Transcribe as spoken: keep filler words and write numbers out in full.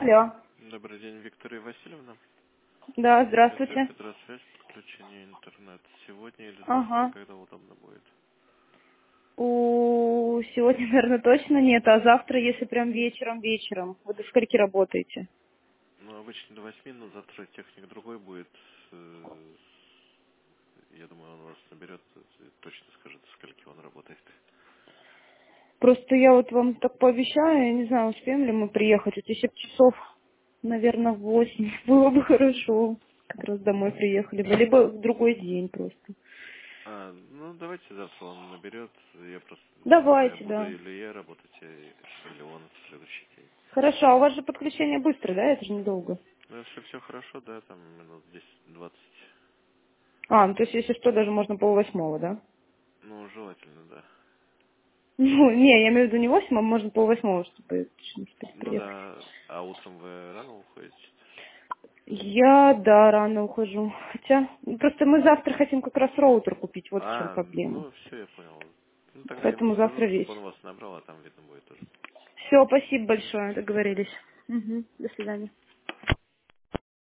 Алло. Добрый день, Виктория Васильевна. Да, Интересует здравствуйте. гидросвязь, подключение интернета. Сегодня или завтра, Ага. когда удобно будет? У сегодня, наверное, точно нет, а завтра, если прям вечером, вечером. Вы до скольки работаете? Ну, обычно до восьми, но завтра техник другой будет. Э, Я думаю, он вас наберет и точно скажет, до скольки он работает. Просто я вот вам так пообещаю, я не знаю, успеем ли мы приехать. Вот если б часов, наверное, в восемь было бы хорошо. Как раз домой приехали бы. Либо в другой день просто. А, ну, давайте завтра он наберет. Я просто не знаю, Давайте, буду да. или я работать, э, или он в следующий день. Хорошо, а у вас же подключение быстрое, да? Это же недолго. Ну, если все хорошо, да, там минут десять-двадцать. А, ну то есть, если что, даже можно полвосьмого, да? Ну, желательно, да. Ну, не, я имею в виду не восемь, а можно полвосьмого, чтобы точно успеть Ну приехать. да, а утром вы рано уходите? Я, да, рано ухожу. Хотя, ну, просто мы завтра хотим как раз роутер купить, вот в чем А, проблема. ну все, я понял. Ну тогда ему Поэтому скажу, завтра чтобы вечер. он вас набрал, а там видно будет тоже. Все, спасибо большое, договорились. Угу, до свидания.